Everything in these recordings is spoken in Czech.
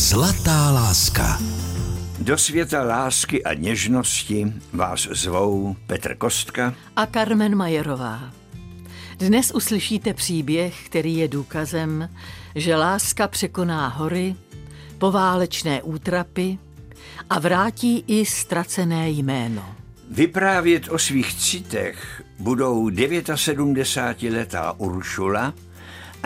Zlatá láska. Do světa lásky a něžnosti vás zvou Petr Kostka a Carmen Majerová. Dnes uslyšíte příběh, který je důkazem, že láska překoná hory, poválečné útrapy a vrátí i ztracené jméno. Vyprávět o svých citech budou 79letá Uršula a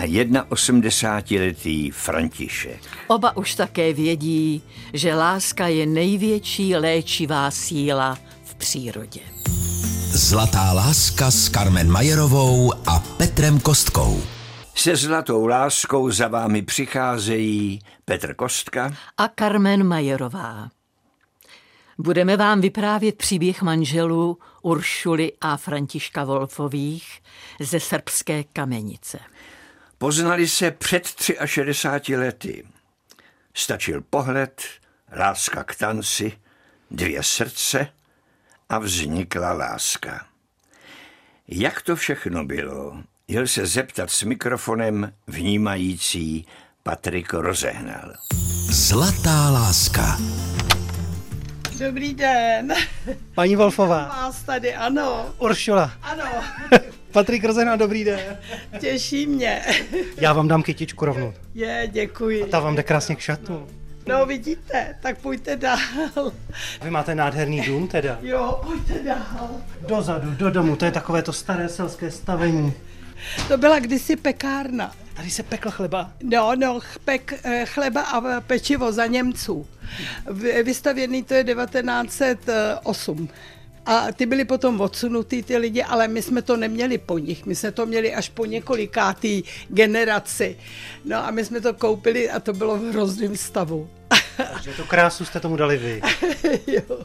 81letý František. Oba už také vědí, že láska je největší léčivá síla v přírodě. Zlatá láska s Carmen Majerovou a Petrem Kostkou. Se zlatou láskou za vámi přicházejí Petr Kostka a Carmen Majerová. Budeme vám vyprávět příběh manželů Uršuly a Františka Wolfových ze srbské Kamenice. Poznali se před 63 lety. Stačil pohled, láska k tanci, 2 srdce a vznikla láska. Jak to všechno bylo, jel se zeptat s mikrofonem vnímající Patrik Rozehnal. Zlatá láska. Dobrý den. Paní Wolfová. Vás tady, ano. Uršula. Ano. Patrik Rozehnal, dobrý den. Těší mě. Já vám dám kytičku rovnou. Děkuji. A ta vám jde krásně k šatu. No vidíte, tak pojďte dál. Vy máte nádherný dům teda. Jo, pojďte dál. Dozadu, do domu, to je takové to staré selské stavení. To byla kdysi pekárna. Tady se pekl chleba? No, chleba a pečivo za Němců. Vystavěný to je 1908. A ty byli potom odsunutý ty lidi, ale my jsme to neměli po nich. My jsme to měli až po několikátý generaci. No a my jsme to koupili a to bylo v hrozném stavu. Takže tu krásu jste tomu dali vy. Jo.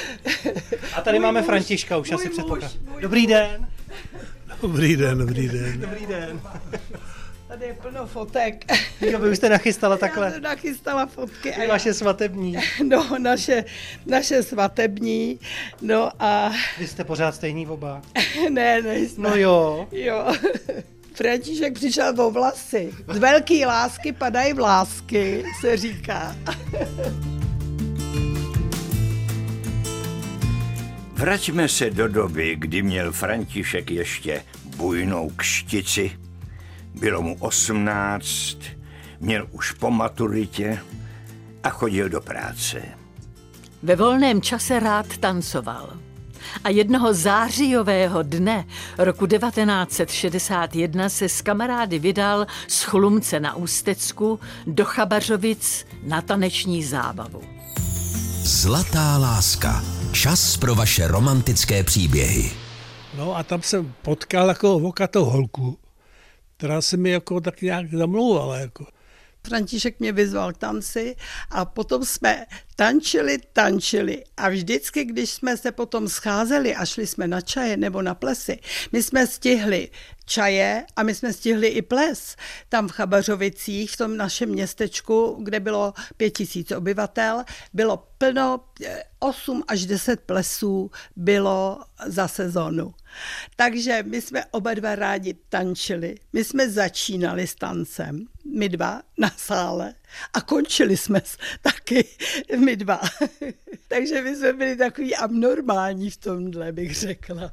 A tady máme Františka, už asi předpokládám. Dobrý den. Dobrý den, dobrý den. Dobrý den. Tady je plno fotek. Jo, vy už jste nachystala takhle. Já jsem nachystala fotky. A vaše svatební. No, naše svatební. No a... Vy jste pořád stejný oba. Ne, nejsme. No jo. Jo. František přišel o vlasy. Z velký lásky padají vlásky, se říká. Vraťme se do doby, kdy měl František ještě bujnou kštici. Bylo mu 18, měl už po maturitě a chodil do práce. Ve volném čase rád tancoval. A jednoho zářijového dne roku 1961 se s kamarády vydal z Chlumce na Ústecku do Chabařovic na taneční zábavu. Zlatá láska. Čas pro vaše romantické příběhy. No a tam jsem potkal jako vokatou holku, která se mi jako tak nějak zamlouvala. Jako. František mě vyzval k tanci a potom jsme tančili a vždycky, když jsme se potom scházeli a šli jsme na čaje nebo na plesy, my jsme stihli čaje a my jsme stihli i ples. Tam v Chabařovicích, v tom našem městečku, kde bylo 5000 obyvatel, bylo plno, 8 až 10 plesů bylo za sezónu. Takže my jsme oba dva rádi tančili. My jsme začínali s tancem, my dva na sále a končili jsme taky my dva. Takže my jsme byli takový abnormální v tomhle, bych řekla.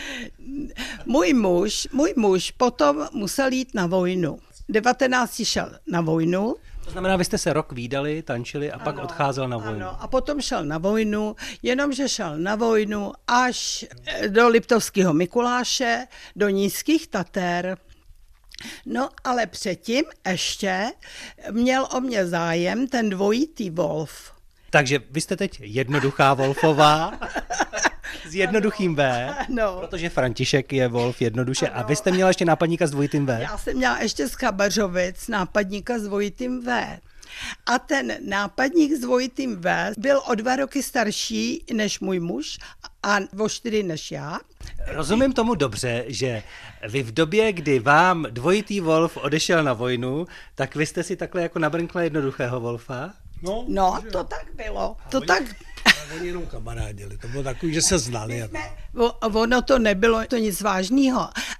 Můj muž potom musel jít na vojnu. 19 šel na vojnu. To znamená, vy jste se rok vídali, tančili a pak odcházel na vojnu. Ano, a potom šel na vojnu, jenomže šel na vojnu až do Liptovského Mikuláše, do Nízkých Tater. No, ale předtím ještě měl o mě zájem ten dvojitý Wolf. Takže vy jste teď jednoduchá Wolfová s jednoduchým V, no. Protože František je Wolf jednoduše. Ano. A vy jste měla ještě nápadníka s dvojitým V? Já jsem měla ještě z Chabařovic nápadníka s dvojitým V. A ten nápadník s dvojitým V byl o 2 roky starší než můj muž a o 4 než já. Rozumím tomu dobře, že vy v době, kdy vám dvojitý Wolf odešel na vojnu, tak vy jste si takhle jako nabrnkla jednoduchého Wolfa? No, to tak bylo. Oni jenom kamarádili, to bylo takový, že se znali. Ono to nebylo to nic vážného.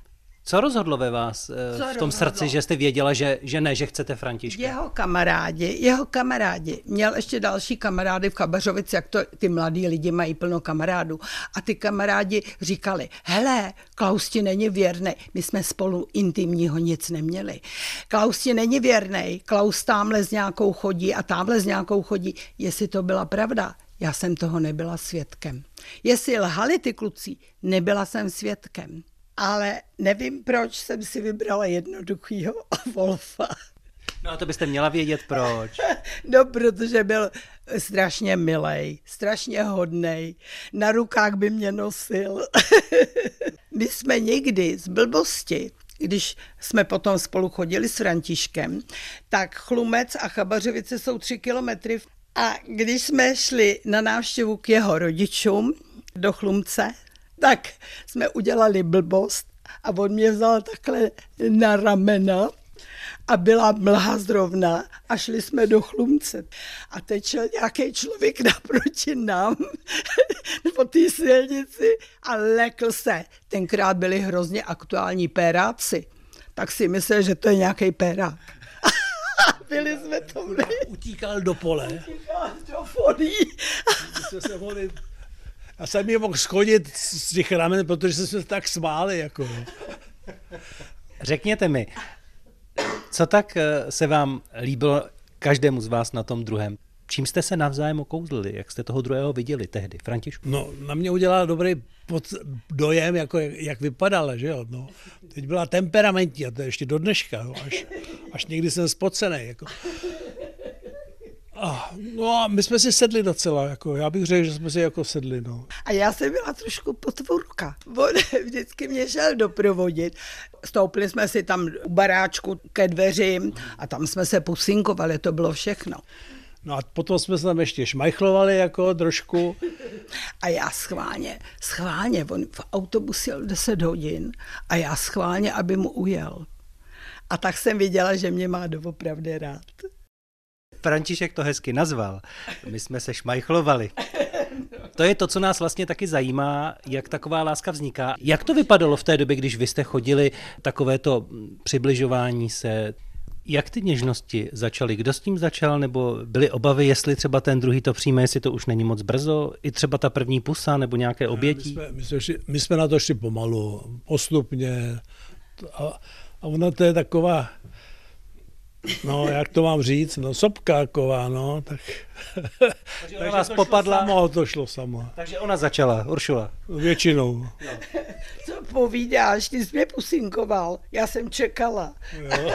Co rozhodlo ve vás v tom srdci, že jste věděla, že ne, že chcete Františka? Jeho kamarádi. Měl ještě další kamarády v Chabařovici, jak to ty mladí lidi mají plno kamarádů. A ty kamarádi říkali, hele, Klaus ti není věrnej. My jsme spolu intimního nic neměli. Klaus ti není věrnej, Klaus tamhle s nějakou chodí a tamhle s nějakou chodí. Jestli to byla pravda, já jsem toho nebyla svědkem. Jestli lhali ty kluci, nebyla jsem svědkem. Ale nevím, proč jsem si vybrala jednoduchýho Wolfa. No a to byste měla vědět, proč. No, protože byl strašně milej, strašně hodnej. Na rukách by mě nosil. My jsme někdy z blbosti, když jsme potom spolu chodili s Františkem, tak Chlumec a Chabařovice jsou 3 kilometry. A když jsme šli na návštěvu k jeho rodičům do Chlumce, tak jsme udělali blbost a on mě vzal takhle na ramena a byla mlha zrovna a šli jsme do Chlumce. A teď šel nějaký člověk naproti nám po té silnici a lekl se. Tenkrát byli hrozně aktuální péráci, tak si myslel, že to je nějaký pérák. Byli jsme to my. Utíkal do pole. Utíkal do folí. Já jsem je mohl schodit z těch ramen, protože jsme se tak smáli. Jako. Řekněte mi, co tak se vám líbilo každému z vás na tom druhém? Čím jste se navzájem okouzlili? Jak jste toho druhého viděli tehdy, Františku? No, na mě udělal dobrý dojem, jako jak vypadala, že jo. No. Teď byla temperamentní a to je ještě do dneška, no, až někdy jsem spocený. Jako. No a my jsme si sedli docela, jako, já bych řekl, že jsme si jako sedli. No. A já jsem byla trošku potvůrka. On vždycky mě šel doprovodit. Stoupili jsme si tam u baráčku ke dveřím a tam jsme se pusinkovali, to bylo všechno. No a potom jsme se tam ještě šmajchlovali jako trošku. A já schválně, on v autobus jel 10 hodin a já schválně, aby mu ujel. A tak jsem viděla, že mě má doopravdy rád. František to hezky nazval. My jsme se šmajchlovali. To je to, co nás vlastně taky zajímá, jak taková láska vzniká. Jak to vypadalo v té době, když vy jste chodili takovéto přibližování se? Jak ty něžnosti začaly? Kdo s tím začal? Nebo byly obavy, jestli třeba ten druhý to přijme, jestli to už není moc brzo? I třeba ta první pusa nebo nějaké obětí? My jsme na to šli pomalu, postupně. A ona to je taková, no jak to mám říct, no sopka taková, no. Tak, takže ona vás popadla? Samo, to šlo samo. Takže ona začala, Uršula? Většinou. No. Co povídáš, ty jsi mě pusinkoval, já jsem čekala. Jo.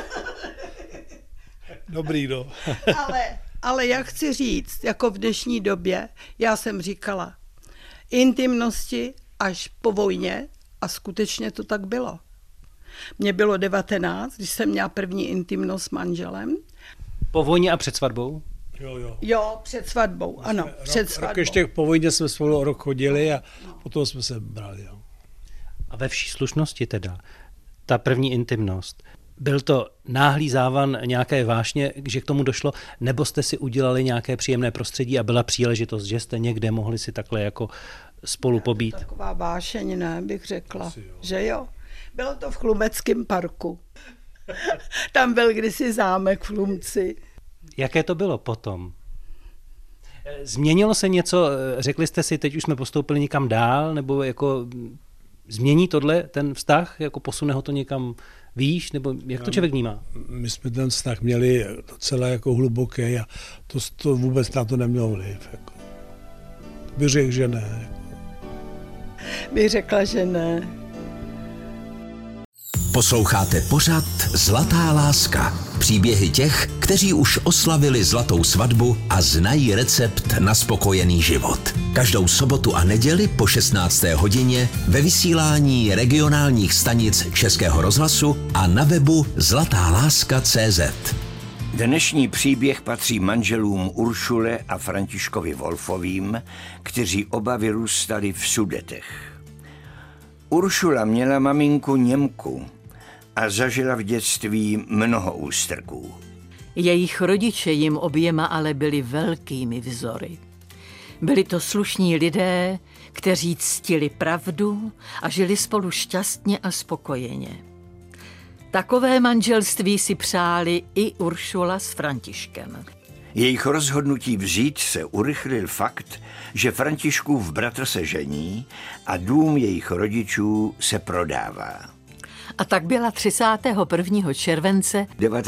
Dobrý, no. Ale jak chci říct, jako v dnešní době, já jsem říkala, intimnosti až po vojně a skutečně to tak bylo. Mně bylo 19, když jsem měla první intimnost s manželem. Po vojně a před svatbou? Jo, před svatbou, ano, před svatbou. Rok ještě po vojně jsme spolu rok chodili a potom jsme se brali. Jo. A ve vší slušnosti teda, ta první intimnost, byl to náhlý závan nějaké vášně, že k tomu došlo, nebo jste si udělali nějaké příjemné prostředí a byla příležitost, že jste někde mohli si takhle jako spolu pobít? Taková vášeň, ne, bych řekla, že jo. Bylo to v Chlumeckém parku. Tam byl kdysi zámek v Chlumci. Jaké to bylo potom? Změnilo se něco, řekli jste si, teď už jsme postoupili někam dál, nebo jako změní tohle ten vztah, jako posune ho to někam výš, nebo jak to člověk vnímá? My jsme ten vztah měli docela jako hluboký a to vůbec na to nemělo vliv. Jako. Bych řekl, že ne. Bych řekla, že ne. Posloucháte pořad Zlatá láska. Příběhy těch, kteří už oslavili zlatou svatbu a znají recept na spokojený život. Každou sobotu a neděli po 16. hodině ve vysílání regionálních stanic Českého rozhlasu a na webu zlatáláska.cz. Dnešní příběh patří manželům Uršule a Františkovi Wolfovým, kteří oba vyrůstali v Sudetech. Uršula měla maminku Němku a zažila v dětství mnoho ústrků. Jejich rodiče jim oběma ale byli velkými vzory. Byli to slušní lidé, kteří ctili pravdu a žili spolu šťastně a spokojeně. Takové manželství si přáli i Uršula s Františkem. Jejich rozhodnutí vzít se urychlil fakt, že Františkův bratr se žení a dům jejich rodičů se prodává. A tak byla 31. července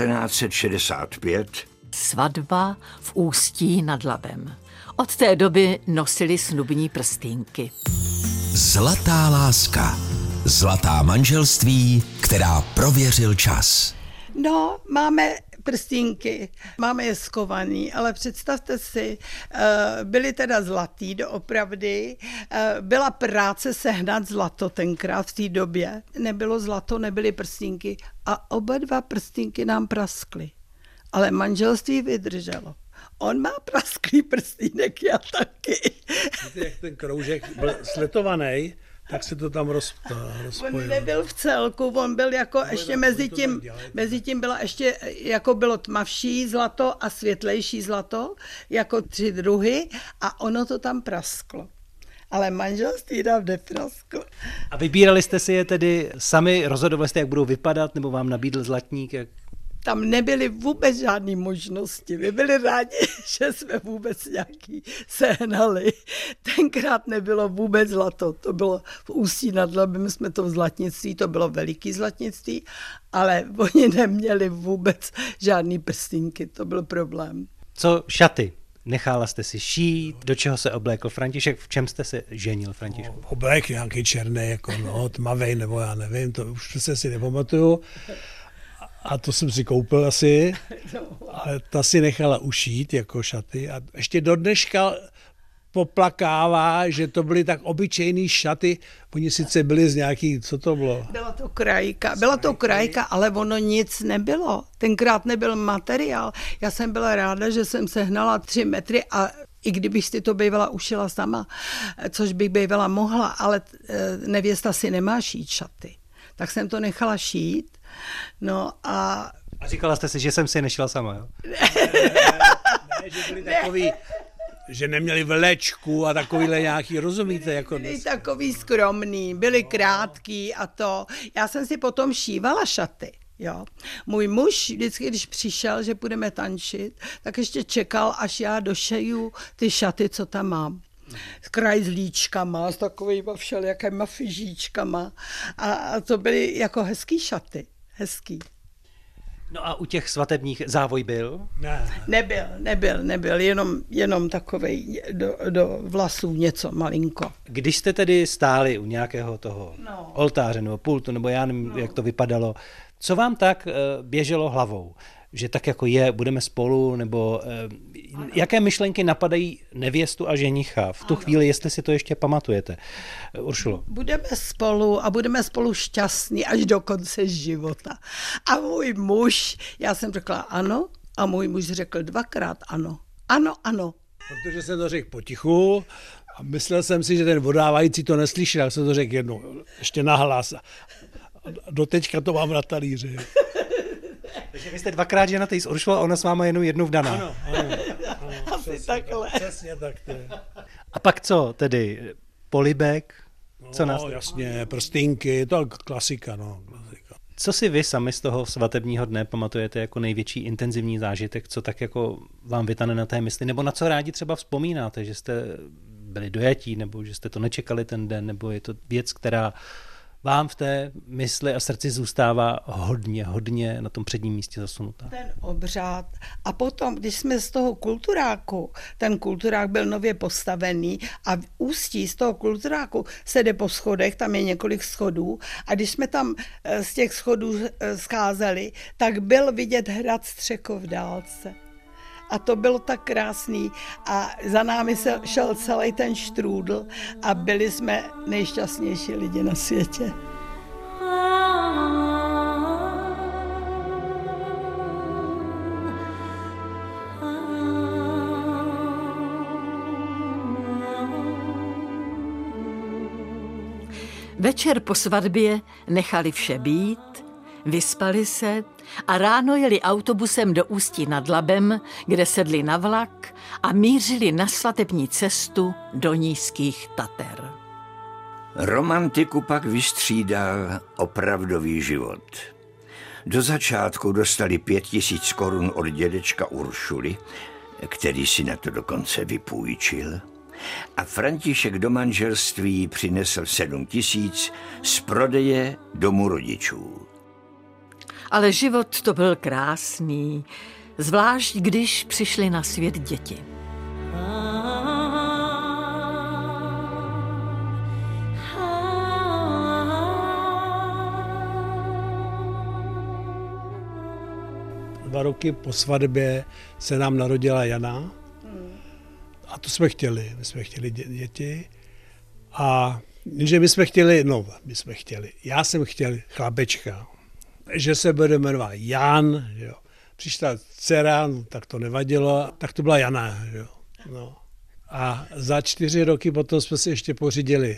1965 svatba v Ústí nad Labem. Od té doby nosili snubní prstýnky. Zlatá láska. Zlatá manželství, která prověřil čas. No, máme prstínky, máme je skovaný, ale představte si, byly teda zlatý doopravdy, byla práce sehnat zlato tenkrát v té době, nebylo zlato, nebyly prstínky a oba dva prstínky nám praskly, ale manželství vydrželo. On má prasklý prstínek, já taky. Víte, jak ten kroužek byl sletovaný, tak se to tam rozpojilo. On nebyl v celku, on byl jako ještě mezi tím byla ještě, jako bylo tmavší zlato a světlejší zlato, jako 3 druhy a ono to tam prasklo. Ale manželství nám neprasklo. A vybírali jste si je tedy sami, rozhodovali jste, jak budou vypadat, nebo vám nabídl zlatník? Tam nebyly vůbec žádné možnosti. My byli rádi, že jsme vůbec nějaký sehnali. Tenkrát nebylo vůbec zlato. To bylo v Ústí nad Labem, jsme to v zlatnictví, to bylo veliký zlatnictví, ale oni neměli vůbec žádný prstínky, to byl problém. Co šaty? Nechala jste si šít, do čeho se oblékl František, v čem jste se ženil, Františku? Oblék nějaký černý, jako tmavej, nebo já nevím, to už se si nepamatuju. A to jsem si koupil asi, ale ta si nechala ušít jako šaty a ještě do dneška poplakává, že to byly tak obyčejný šaty, oni sice byli z nějaký, co to bylo? Byla to krajka, ale ono nic nebylo. Tenkrát nebyl materiál. Já jsem byla ráda, že jsem sehnala 3 metry a i kdybych si to bývala ušila sama, což bych bývala mohla, ale nevěsta si nemá šít šaty. Tak jsem to nechala šít. No a říkala jste si, že jsem si nešla sama, jo? Ne, že byli takový, že neměli vlečku a takovýhle nějaký, rozumíte? Jako byli takový skromný, byli krátký a to. Já jsem si potom šívala šaty. Jo. Můj muž vždycky, když přišel, že budeme tančit, tak ještě čekal, až já došeju ty šaty, co tam mám. S krajzlíčkama, s takovýma všelijakýma fyžíčkama. A to byly jako hezký šaty. Hezký. No a u těch svatebních závoj byl? Nebyl, jenom takovej do vlasů něco malinko. Když jste tedy stáli u nějakého toho oltáře nebo pultu, nebo já nevím, jak to vypadalo, co vám tak běželo hlavou? Že tak jako budeme spolu, nebo jaké myšlenky napadají nevěstu a ženicha v tu chvíli, jestli si to ještě pamatujete? Uršulo. Budeme spolu a budeme spolu šťastní až do konce života. A můj muž, já jsem řekla ano a můj muž řekl 2krát ano. Ano. Protože jsem to řekl potichu a myslel jsem si, že ten vodávající to neslyšel, tak jsem to řekl jednou, ještě nahlas. Doteďka to mám na talíři. Takže vy jste 2krát ženatý s Uršulou a ona s váma jenom jednou vdaná. Ano. Asi takhle. Přesně tak to je. A pak co tedy? Polibek? Co nás? Jasně, prstínky, to je klasika, Co si vy sami z toho svatebního dne pamatujete jako největší intenzivní zážitek, co tak jako vám vytane na té mysli, nebo na co rádi třeba vzpomínáte, že jste byli dojatí, nebo že jste to nečekali ten den, nebo je to věc, která vám v té mysli a srdci zůstává hodně na tom předním místě zasunutá. Ten obřad. A potom, když jsme z toho kulturáku, ten kulturák byl nově postavený a v Ústí z toho kulturáku se jde po schodech, tam je několik schodů a když jsme tam z těch schodů scházeli, tak byl vidět hrad Střekov v dálce. A to bylo tak krásný a za námi šel celý ten štrůdl a byli jsme nejšťastnější lidi na světě. Večer po svatbě nechali vše být, vyspali se a ráno jeli autobusem do Ústí nad Labem, kde sedli na vlak a mířili na svatební cestu do Nízkých Tater. Romantiku pak vystřídal opravdový život. Do začátku dostali 5000 korun od dědečka Uršuly, který si na to dokonce vypůjčil. A František do manželství přinesl 7 000 z prodeje domu rodičů. Ale život to byl krásný, zvlášť když přišly na svět děti. Dva roky po svatbě se nám narodila Jana a to jsme chtěli. My jsme chtěli děti a my jsme chtěli, já jsem chtěl chlapečka, že se bude jmenovat Jan, jo. Přišla dcera, no, tak to nevadilo, tak to byla Jana, jo. No. A za 4 roky potom jsme si ještě pořídili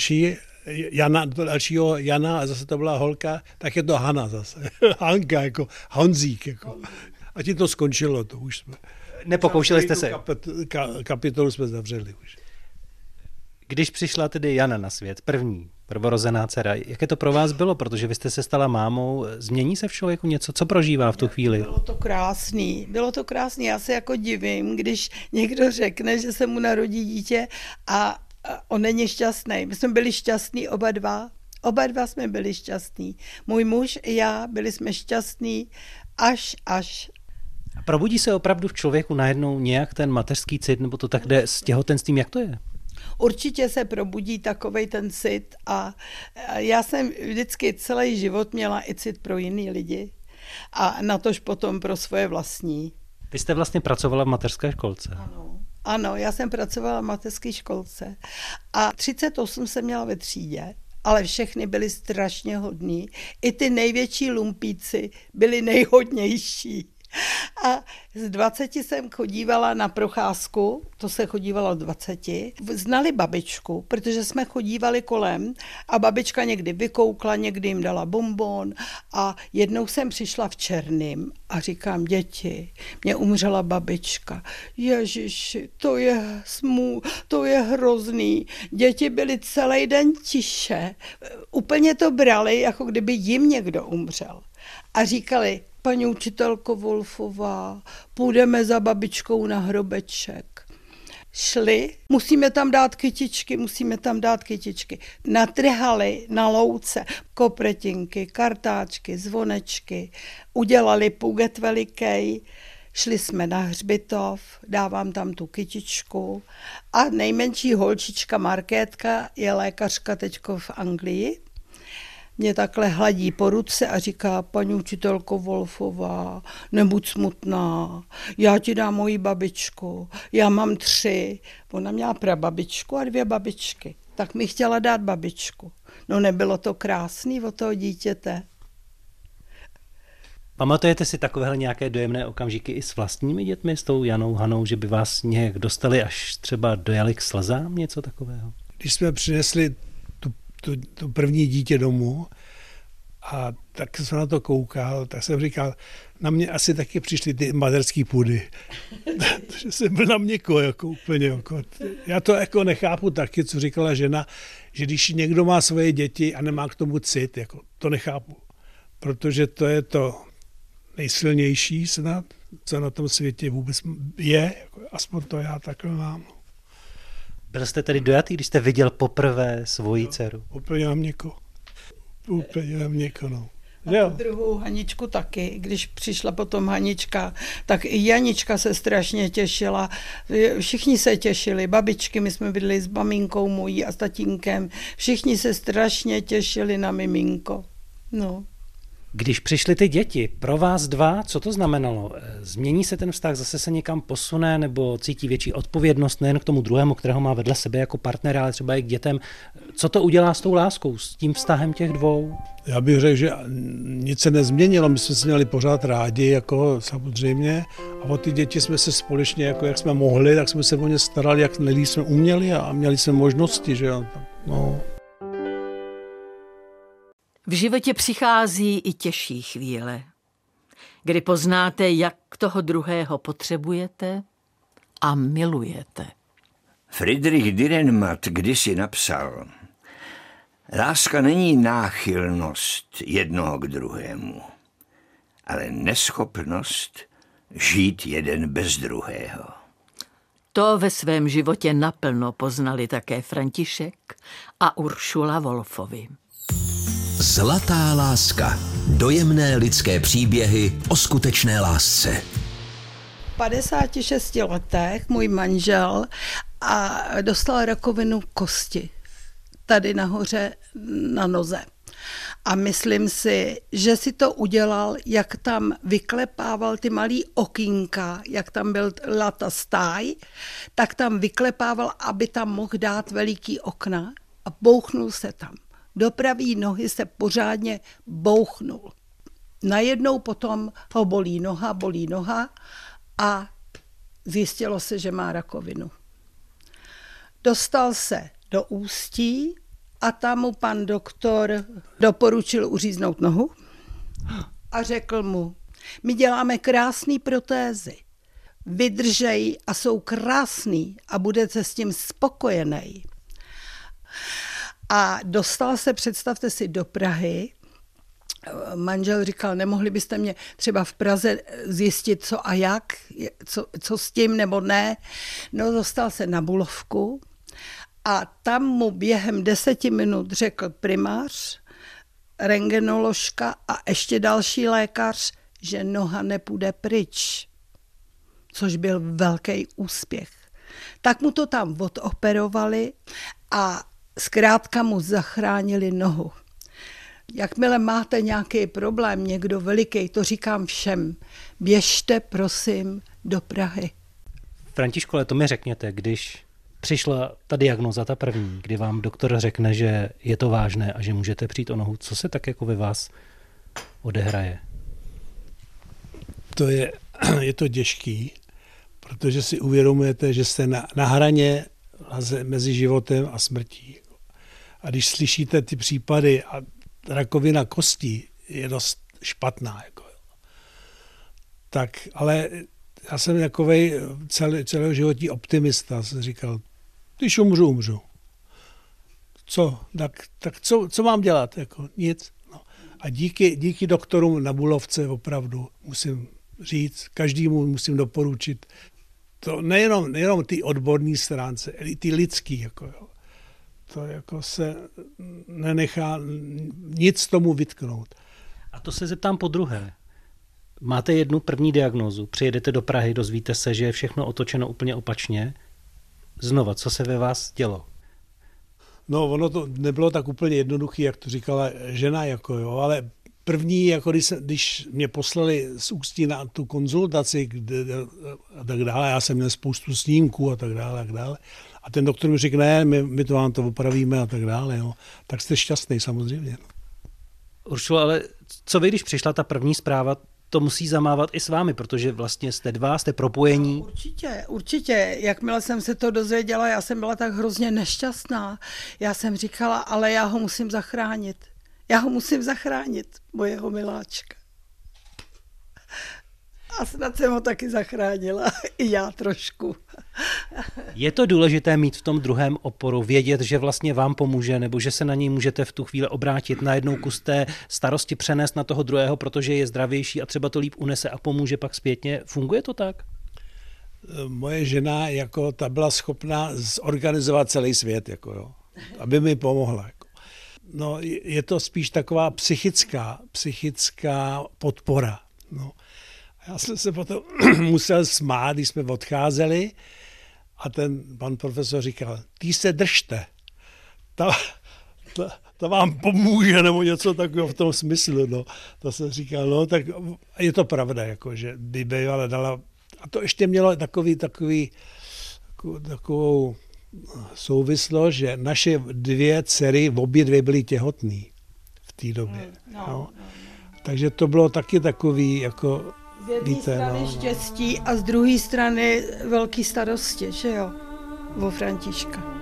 dalšího Jana a zase to byla holka, tak je to Hana zase. Hanka, jako Honzík. Jako. A tím to skončilo, to už jsme. Nepokoušeli jste se? Kapitolu jsme zavřeli už. Když přišla tedy Jana na svět, prvorozená dcera, jaké to pro vás bylo? Protože vy jste se stala mámou, změní se v člověku něco? Co prožívá v tu chvíli? Bylo to krásný. Já se jako divím, když někdo řekne, že se mu narodí dítě a on není šťastný. My jsme byli šťastní oba dva. Oba dva jsme byli šťastní. Můj muž i já byli jsme šťastní až. A probudí se opravdu v člověku najednou nějak ten mateřský cit, nebo to tak jde s těhotenstvím, jak to je? Určitě se probudí takovej ten cit a já jsem vždycky celý život měla i cit pro jiný lidi a natož potom pro svoje vlastní. Vy jste vlastně pracovala v mateřské školce. Ano, já jsem pracovala v mateřské školce a 38 jsem měla ve třídě, ale všechny byli strašně hodní. I ty největší lumpíci byli nejhodnější. A z 20 jsem chodívala na procházku, to se chodívalo 20, znali babičku, protože jsme chodívali kolem a babička někdy vykoukla, někdy jim dala bonbon a jednou jsem přišla v černým a říkám, děti, mě umřela babička. Ježiši, to je hrozný. Děti byly celý den tiše, úplně to brali, jako kdyby jim někdo umřel. A říkali, paní učitelko Wolfová, půjdeme za babičkou na hrobeček. Šli, musíme tam dát kytičky. Natrhali na louce kopretinky, kartáčky, zvonečky, udělali puget velikej, šli jsme na hřbitov, dávám tam tu kytičku a nejmenší holčička Markétka je lékařka teďko v Anglii. Mě takhle hladí po ruce a říká, paní učitelko Wolfová, nebuď smutná, já ti dám moji babičku, já mám 3. Ona měla prababičku a 2 babičky, tak mi chtěla dát babičku. No nebylo to krásný od toho dítěte. Pamatujete si takovéhle nějaké dojemné okamžiky i s vlastními dětmi, s tou Janou, Hanou, že by vás nějak dostali až třeba dojali k slzám, něco takového? Když jsme přinesli to první dítě domů a tak jsem na to koukal, tak jsem říkal, na mě asi taky přišly ty materský půdy. Že jsem byl na měko, jako úplně. Jako. Já to jako nechápu taky, co říkala žena, že když někdo má svoje děti a nemá k tomu cit, jako, to nechápu. Protože to je to nejsilnější snad, co na tom světě vůbec je, jako, aspoň to já takhle mám. Byl jste tedy dojatý, když jste viděl poprvé svoji dceru? Úplně na měko, no. A druhou Haničku taky, když přišla potom Hanička, tak i Janička se strašně těšila. Všichni se těšili, babičky, my jsme bydli s maminkou mojí a s tatínkem, všichni se strašně těšili na miminko. No. Když přišly ty děti, pro vás dva, co to znamenalo? Změní se ten vztah, zase se někam posune, nebo cítí větší odpovědnost nejen k tomu druhému, kterého má vedle sebe jako partnera, ale třeba i k dětem? Co to udělá s tou láskou, s tím vztahem těch dvou? Já bych řekl, že nic se nezměnilo, my jsme se měli pořád rádi, jako samozřejmě, a o ty děti jsme se společně, jako jak jsme mohli, tak jsme se o ně starali, jak nejlíp jsme uměli a měli jsme možnosti, že jo. No. V životě přichází i těžší chvíle, kdy poznáte, jak toho druhého potřebujete a milujete. Friedrich Dürrenmatt kdysi napsal, láska není náchylnost jednoho k druhému. ale neschopnost žít jeden bez druhého. To ve svém životě naplno poznali také František a Uršula Wolfovi. Zlatá láska. Dojemné lidské příběhy o skutečné lásce. V 56 letech můj manžel dostal rakovinu kosti tady nahoře na noze. A myslím si, že si to udělal, jak tam vyklepával ty malý okýnka, jak tam byla ta stáj, tak tam vyklepával, aby tam mohl dát veliký okna a bouchnul se tam. Do pravý nohy se pořádně bouchnul. Najednou potom ho bolí noha a zjistilo se, že má rakovinu. Dostal se do Ústí a tam mu pan doktor doporučil uříznout nohu a řekl mu, my děláme krásné protézy, vydržej a jsou krásný a budete s tím spokojený. A dostal se, představte si, do Prahy. Manžel říkal, nemohli byste mě třeba v Praze zjistit, co a jak, co s tím nebo ne. No, dostal se na Bulovku a tam mu během 10 minut řekl primář, rentgenoložka a ještě další lékař, že noha nepůjde pryč, což byl velký úspěch. Tak mu to tam odoperovali a zkrátka mu zachránili nohu. Jakmile máte nějaký problém, někdo veliký, to říkám všem, běžte prosím do Prahy. Františku, ale to mi řekněte, když přišla ta diagnóza, ta první, kdy vám doktor řekne, že je to vážné a že můžete přijít o nohu, co se tak jako ve vás odehraje? Je to těžký, protože si uvědomujete, že jste na hraně mezi životem a smrtí. A když slyšíte ty případy a rakovina kostí je dost špatná. Tak, ale já jsem takovej celoživotní optimista. Jsem říkal, když umřu. Co mám dělat? Jako, nic. No. A díky doktorům na Bulovce opravdu musím říct, každému musím doporučit, to nejenom ty odborné stránce, ale ty lidský. Jako, jo. To jako se nenechá nic tomu vytknout. A to se zeptám podruhé. Máte jednu první diagnózu, přijedete do Prahy, dozvíte se, že je všechno otočeno úplně opačně. Znova, co se ve vás dělo? No, ono to nebylo tak úplně jednoduché, jak to říkala žena, jako jo, ale první, jako když mě poslali z Ústí na tu konzultaci a tak dále, já jsem měl spoustu snímků a tak dále. A ten doktor mi řekl, ne, my to vám to opravíme a tak dále. Jo. Tak jste šťastný samozřejmě. Uršulo, ale co vy, když přišla ta první zpráva, to musí zamávat i s vámi, protože vlastně jste dva, jste propojení. No, určitě. Jakmile jsem se to dozvěděla, já jsem byla tak hrozně nešťastná. Já jsem říkala, ale já ho musím zachránit. Mojeho miláčka. A snad jsem ho taky zachránila, i já trošku. Je to důležité mít v tom druhém oporu, vědět, že vlastně vám pomůže, nebo že se na něj můžete v tu chvíli obrátit, najednou kus té starosti přenést na toho druhého, protože je zdravější a třeba to líp unese a pomůže pak zpětně. Funguje to tak? Moje žena, jako ta byla schopná zorganizovat celý svět, jako jo, aby mi pomohla. Jako. No, je to spíš taková psychická podpora. No. Já jsem se potom musel smát, když jsme odcházeli a ten pan profesor říkal, ty se držte, ta vám pomůže, nebo něco takového v tom smyslu. No. To jsem říkal, no tak je to pravda, jako, že by bývala dala. A to ještě mělo takovou souvislost, že naše 2 dcery, obě 2 byly těhotný v té době. No. Takže to bylo taky takový, jako z jedné strany štěstí a z druhé strany velký starosti, že jo, o Františka.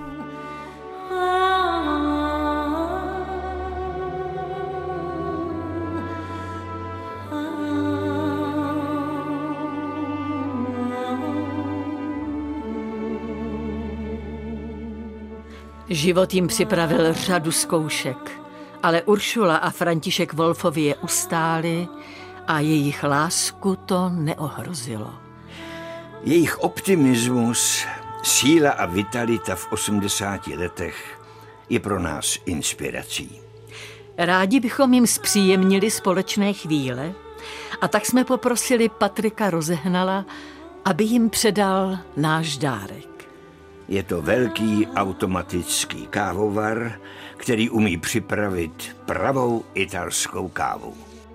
Život jim připravil řadu zkoušek, ale Uršula a František Wolfovi je ustáli A jejich lásku to neohrozilo. Jejich optimismus, síla a vitalita v 80 letech je pro nás inspirací. Rádi bychom jim zpříjemnili společné chvíle a tak jsme poprosili Patrika Rozehnala, aby jim předal náš dárek. Je to velký automatický kávovar, který umí připravit pravou italskou kávu.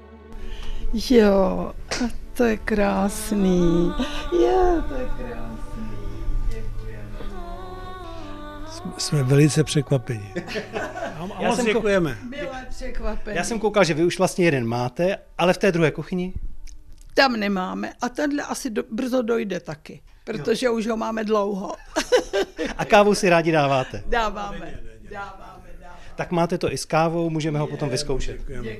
Jo, a to je krásný. Jo, to je krásný. Děkujeme. Jsme velice překvapeni. A moc děkujeme. Milé překvapení. Já jsem koukal, že vy už vlastně jeden máte, ale v té druhé kuchyni? Tam nemáme a tenhle asi brzo dojde taky, protože už ho máme dlouho. A kávu si rádi dáváte? Dáváme. Tak máte to i s kávou, můžeme ho potom vyzkoušet.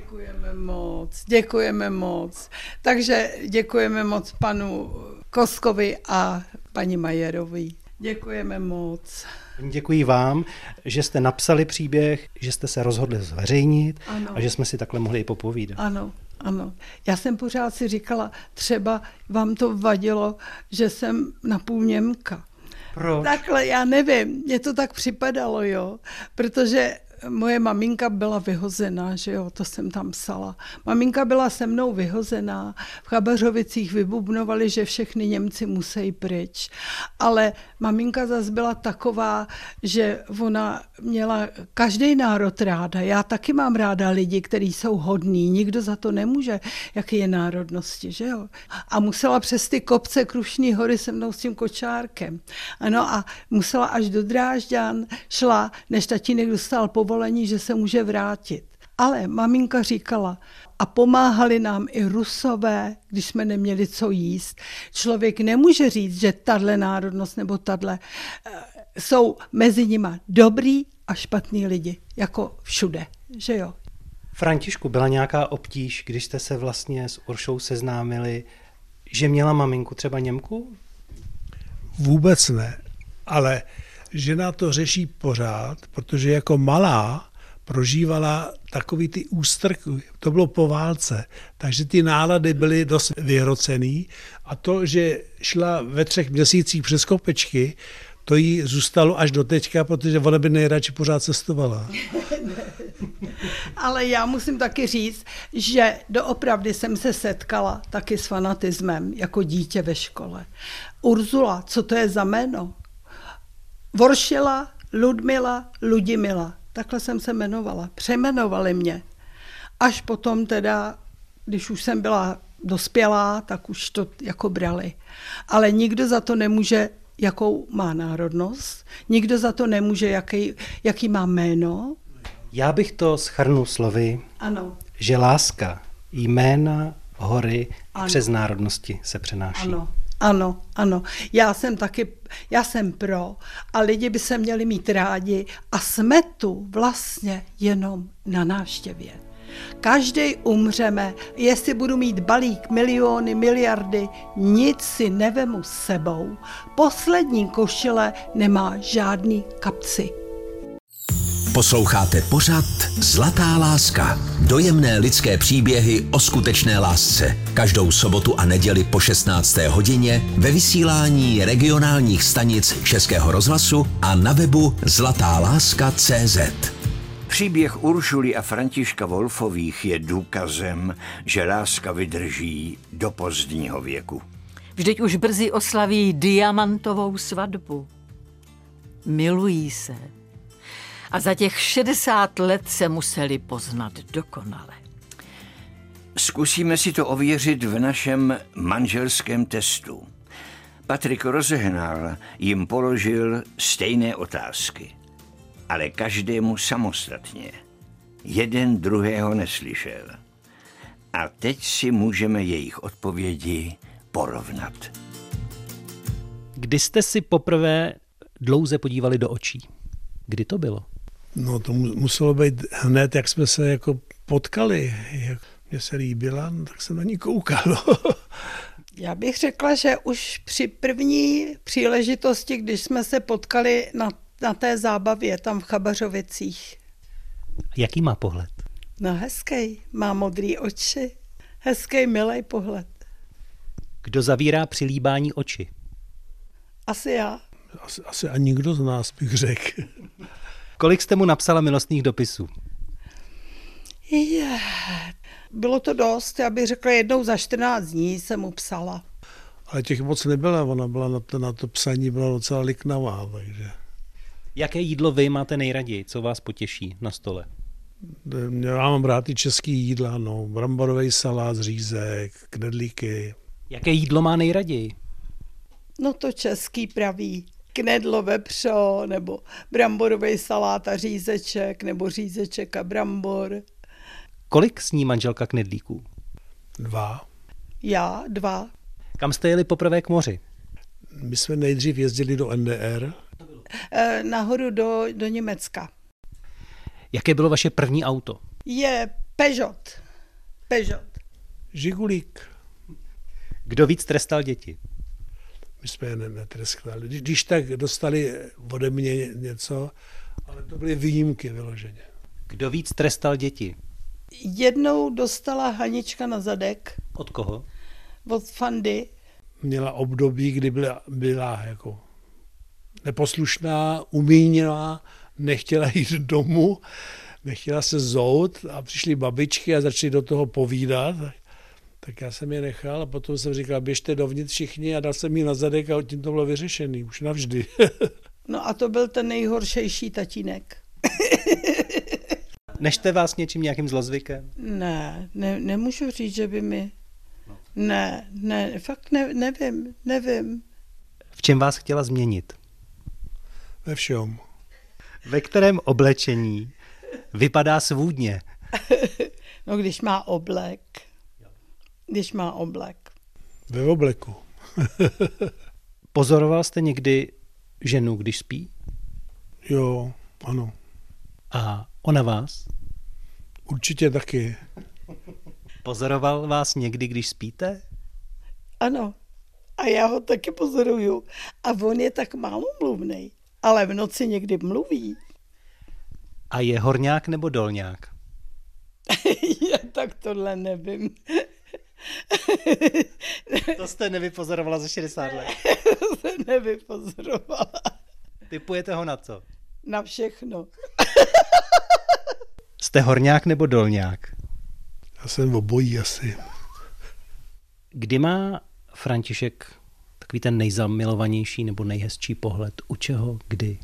Děkujeme moc. Takže děkujeme moc panu Koskovi a paní Majerovi. Děkujeme moc. Děkuji vám, že jste napsali příběh, že jste se rozhodli zveřejnit a že jsme si takhle mohli i popovídat. Ano. Já jsem pořád si říkala, třeba vám to vadilo, že jsem napůl Němka. Proč? Takhle, já nevím, mně to tak připadalo, jo, protože moje maminka byla vyhozená, že jo, to jsem tam psala. Maminka byla se mnou vyhozená, v Chabařovicích vybubnovali, že všechny Němci musí pryč. Ale maminka zase byla taková, že ona měla každý národ ráda. Já taky mám ráda lidi, kteří jsou hodní, nikdo za to nemůže, jaký je národnosti, že jo. A musela přes ty kopce Krušní hory se mnou s tím kočárkem. Ano, a musela až do Drážďan, šla, než tatínek dostal povolení, že se může vrátit. Ale maminka říkala, a pomáhali nám i Rusové, když jsme neměli co jíst. Člověk nemůže říct, že tahle národnost nebo tahle jsou mezi nima dobrý a špatný lidi, jako všude, že jo. Františku, byla nějaká obtíž, když jste se vlastně s Uršou seznámili, že měla maminku třeba Němku? Vůbec ne, ale žena to řeší pořád, protože jako malá prožívala takový ty ústrky, to bylo po válce, takže ty nálady byly dost vyhrocený a to, že šla ve 3 měsících přes kopečky, to jí zůstalo až do teďka, protože ona by nejradši pořád cestovala. Ale já musím taky říct, že doopravdy jsem se setkala taky s fanatismem jako dítě ve škole. Urzula, co to je za jméno? Voršila, Ludmila, Ludimila. Takhle jsem se jmenovala. Přejmenovali mě. Až potom teda, když už jsem byla dospělá, tak už to jako brali. Ale nikdo za to nemůže, jakou má národnost. Nikdo za to nemůže, jaký má jméno. Já bych to shrnul slovy, Ano. že láska, jména, hory přes národnosti se přenáší. Ano. Já jsem pro a lidi by se měli mít rádi a jsme tu vlastně jenom na návštěvě. Každý umřeme, jestli budu mít balík, miliony, miliardy, nic si nevemu s sebou. Poslední košile nemá žádný kapci. Posloucháte pořad Zlatá láska. Dojemné lidské příběhy o skutečné lásce. Každou sobotu a neděli po 16. hodině ve vysílání regionálních stanic Českého rozhlasu a na webu zlatáláska.cz. Příběh Uršuly a Františka Wolfových je důkazem, že láska vydrží do pozdního věku. Vždyť už brzy oslaví diamantovou svatbu. Milují se. A za těch 60 let se museli poznat dokonale. Zkusíme si to ověřit v našem manželském testu. Patrik Rozehnal jim položil stejné otázky, ale každému samostatně. Jeden druhého neslyšel. A teď si můžeme jejich odpovědi porovnat. Kdy jste si poprvé dlouze podívali do očí? Kdy to bylo? No to muselo být hned, jak jsme se jako potkali. Jak mě se líbila, no, tak jsem na ní koukal. Já bych řekla, že už při první příležitosti, když jsme se potkali na té zábavě tam v Chabařovicích. Jaký má pohled? No hezký, má modrý oči, Hezký, milej pohled. Kdo zavírá při líbání oči? Asi já. Asi ani nikdo z nás, bych řekl. Kolik jste mu napsala milostných dopisů? Bylo to dost, já bych řekla jednou za 14 dní jsem mu psala. Ale těch moc nebyla, ona byla na to psaní byla docela liknavá, takže... Jaké jídlo vy máte nejraději? Co vás potěší na stole? Já mám rád i český jídla, no, bramborový salát, řízek, knedlíky. Jaké jídlo má nejraději? No to český praví. Knedlo, vepřo, nebo bramborový salát a řízeček, nebo řízeček a brambor. Kolik sní manželka knedlíků? 2. Já 2. Kam jste jeli poprvé k moři? My jsme nejdřív jezdili do NDR. Nahoru do Německa. Jaké bylo vaše první auto? Je Peugeot. Žigulík. Kdo víc trestal děti? My jsme je netreskali. Když tak dostali ode mě něco, ale to byly výjimky vyloženě. Kdo víc trestal děti? Jednou dostala Hanička na zadek. Od koho? Od Fandy. Měla období, kdy byla jako neposlušná, umíněná, nechtěla jít domů, nechtěla se zout a přišly babičky a začaly do toho povídat. Tak já jsem je nechal a potom jsem říkal, běžte dovnitř všichni a dal jsem jí na zadek a tím to bylo vyřešený, už navždy. No a to byl ten nejhoršejší tatínek. Nešte vás něčím nějakým zlozvykem? Ne, nemůžu říct, že by mi... Ne, fakt nevím. V čem vás chtěla změnit? Ve všem. Ve kterém oblečení vypadá svůdně? No když má oblek. Ve obleku. Pozoroval jste někdy ženu, když spí? Jo, ano. A ona vás? Určitě taky. Pozoroval vás někdy, když spíte? Ano. A já ho taky pozoruju. A on je tak málomluvnej. Ale v noci někdy mluví. A je horňák nebo dolňák? Tak tohle nevím. To jste nevypozorovala za 60 let. To se nevypozorovala. Typujete ho na co? Na všechno. Jste horňák nebo dolňák? Já jsem obojí asi. Kdy má František takový ten nejzamilovanější nebo nejhezčí pohled? U čeho? Kdy?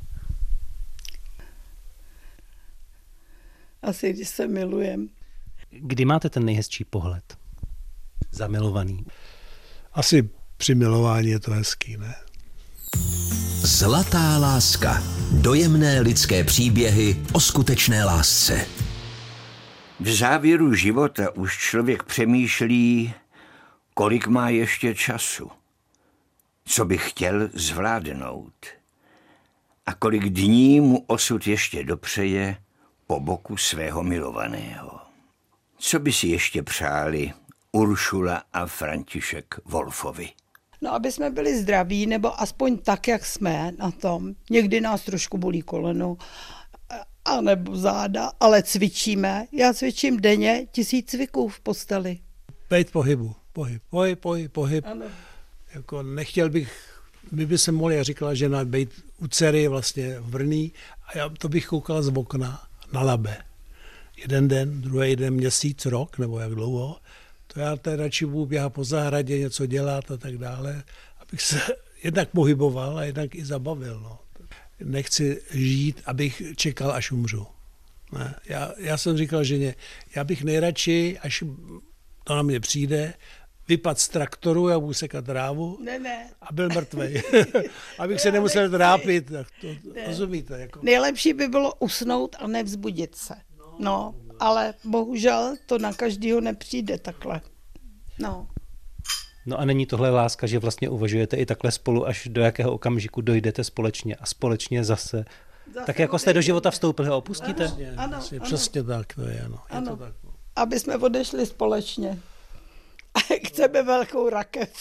Asi když se milujem. Kdy máte ten nejhezčí pohled? Zamilovaný. Asi při milování je to hezký, ne? Zlatá láska. Dojemné lidské příběhy o skutečné lásce. V závěru života už člověk přemýšlí, kolik má ještě času, co by chtěl zvládnout a kolik dní mu osud ještě dopřeje po boku svého milovaného. Co by si ještě přáli Uršula a František Wolfovi? No, aby jsme byli zdraví, nebo aspoň tak, jak jsme na tom. Někdy nás trošku bolí koleno, a nebo záda, ale cvičíme. Já cvičím denně 1000 cviků v posteli. Bejt pohybu. Pohyb. Ano. Jako nechtěl bych, my by se mohli, říkala žena, bejt u dcery vlastně v Brný a já to bych koukal z okna na Labe. Jeden den, druhý den, měsíc, rok, nebo jak dlouho. To já tady radši budu běhat po zahradě, něco dělat a tak dále, abych se jednak pohyboval a jednak i zabavil. No. Nechci žít, abych čekal, až umřu. Ne. Já jsem říkal ženě, já bych nejradši, až to na mě přijde, vypad z traktoru, já budu sekat trávu a byl mrtvej. Abych se nemusel trápit. Rozumíte? Jako. Nejlepší by bylo usnout a nevzbudit se. No, ale bohužel to na každýho nepřijde takhle. No a není tohle láska, že vlastně uvažujete i takhle spolu, až do jakého okamžiku dojdete společně a společně zase tak jako jste do života vstoupili a opustíte? Ano. Přesně tak to je, ano. Je to tak. Aby jsme odešli společně. Chceme velkou rakev.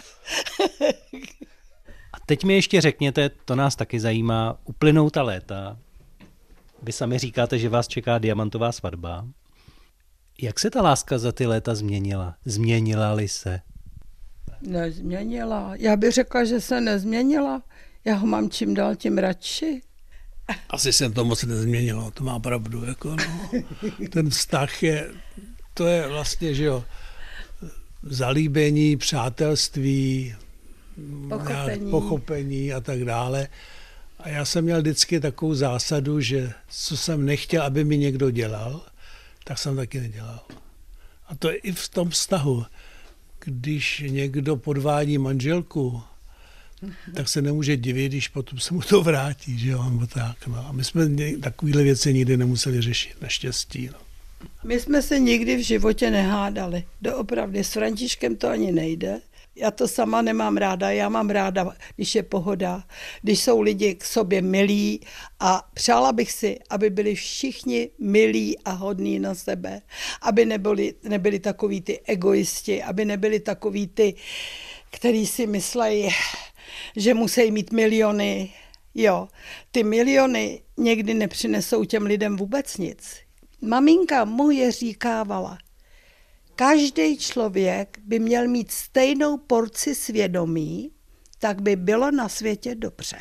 A teď mi ještě řekněte, to nás taky zajímá, uplynou ta léta. Vy sami říkáte, že vás čeká diamantová svatba. Jak se ta láska za ty léta změnila? Změnila-li se? Nezměnila. Já bych řekla, že se nezměnila. Já ho mám čím dál tím radši. Asi jsem to moc nezměnilo, to má pravdu. Jako, no. Ten vztah to je vlastně, že jo, zalíbení, přátelství, pochopení a tak dále. A já jsem měl vždycky takovou zásadu, že co jsem nechtěl, aby mi někdo dělal, tak jsem taky nedělal. A to je i v tom vztahu. Když někdo podvádí manželku, tak se nemůže divit, když potom se mu to vrátí, že jo, nebo tak. No. A my jsme takovéhle věci nikdy nemuseli řešit, naštěstí. No. My jsme se nikdy v životě nehádali. Doopravdy, s Františkem to ani nejde. Já to sama nemám ráda, já mám ráda, když je pohoda, když jsou lidi k sobě milí a přála bych si, aby byli všichni milí a hodní na sebe, aby nebyli takový ty egoisti, aby nebyli takový ty, který si myslejí, že musí mít miliony. Jo, ty miliony někdy nepřinesou těm lidem vůbec nic. Maminka moje říkávala, každý člověk by měl mít stejnou porci svědomí, tak by bylo na světě dobře.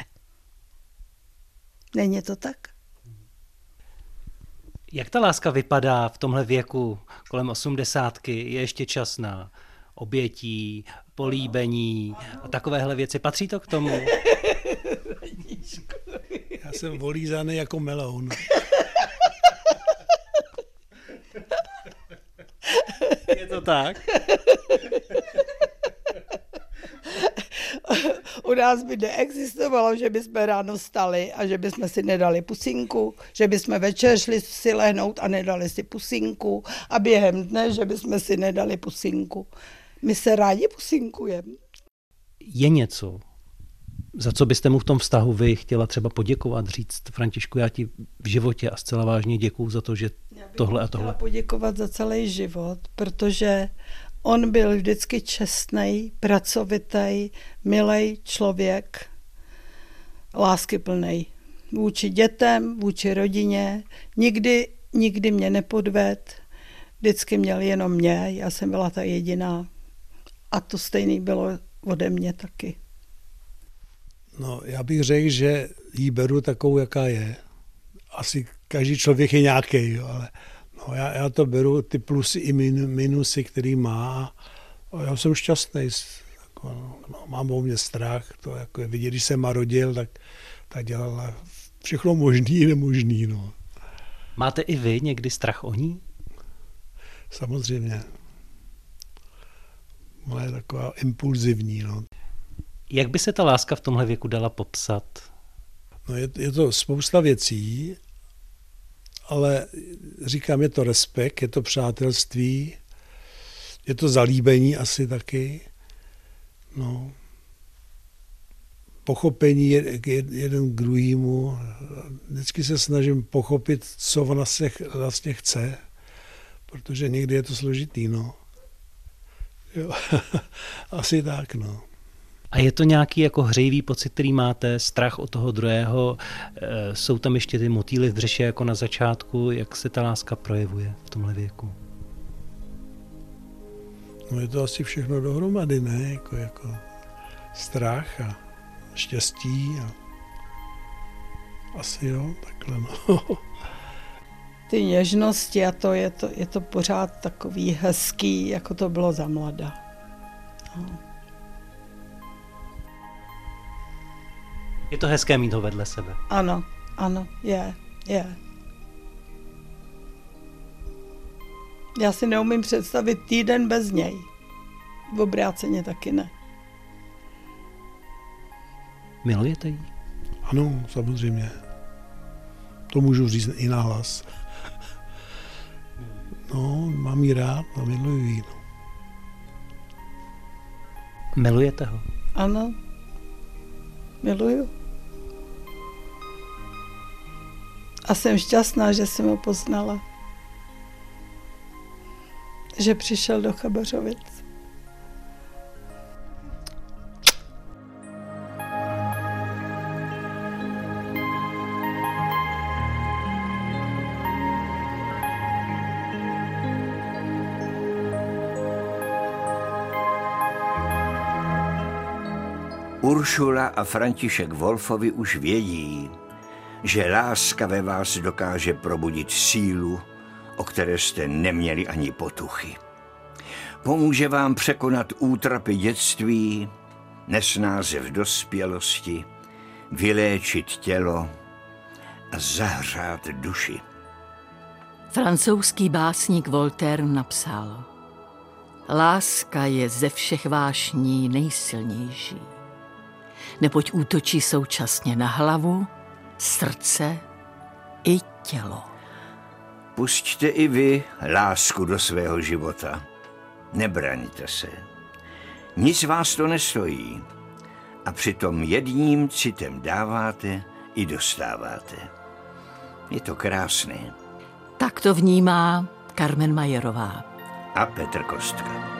Není to tak? Jak ta láska vypadá v tomhle věku kolem 80? Je ještě čas na obětí, políbení a takovéhle věci. Patří to k tomu? Já jsem volízaný jako meloun. Je to tak? U nás by neexistovalo, že bychom ráno stali a že bychom si nedali pusinku, že bychom večer šli si lehnout a nedali si pusinku a během dne, že bychom si nedali pusinku. My se rádi pusinkujeme. Je něco, za co byste mu v tom vztahu vy chtěla třeba poděkovat, říct, Františku, já ti v životě a zcela vážně děkuju za to, že tohle a tohle. Já bych chtěla poděkovat za celý život, protože on byl vždycky čestnej, pracovitý, milej člověk, láskyplnej. Vůči dětem, vůči rodině. Nikdy mě nepodvedl, vždycky měl jenom mě, já jsem byla ta jediná. A to stejný bylo ode mě taky. No, já bych řekl, že jí beru takovou, jaká je. Asi každý člověk je nějaký, jo, ale no, já to beru, ty plusy i minusy, který má. A já jsem šťastný. Jako, no, mám o mě strach. To jako je vidět, když jsem rodil, tak dělala všechno možný i nemožný. No. Máte i vy někdy strach o ní? Samozřejmě. Ona je taková impulzivní. No. Jak by se ta láska v tomhle věku dala popsat? No je to spousta věcí, ale říkám, je to respekt, je to přátelství, je to zalíbení asi taky, no, pochopení jeden k druhému. Vždycky se snažím pochopit, co ona se vlastně chce, protože někdy je to složitý, no. Jo. Asi tak, no. A je to nějaký jako hřejivý pocit, který máte, strach od toho druhého? Jsou tam ještě ty motýly v břiše jako na začátku? Jak se ta láska projevuje v tomhle věku? No je to asi všechno dohromady, ne? Jako strach a štěstí a asi jo, takhle no. Ty něžnosti a je to pořád takový hezký, jako to bylo za mlada. No. Je to hezké mít ho vedle sebe. Ano, je. Já si neumím představit týden bez něj. V obráceně taky ne. Milujete ji? Ano, samozřejmě. To můžu říct i nahlas. No, mám ji rád a miluji ji. No. Milujete ho? Ano, miluju. A jsem šťastná, že jsem ho poznala. Že přišel do Chabařovic. Uršula a František Wolfovi už vědí, že láska ve vás dokáže probudit sílu, o které jste neměli ani potuchy. Pomůže vám překonat útrapy dětství, nesnáze v dospělosti, vyléčit tělo a zahřát duši. Francouzský básník Voltaire napsal: Láska je ze všech vášní nejsilnější, neboť útočí současně na hlavu, srdce i tělo. Pusťte i vy lásku do svého života. Nebraňte se. Nic vás to nestojí. A přitom jedním citem dáváte i dostáváte. Je to krásné. Tak to vnímá Carmen Majerová A Petr Kostka.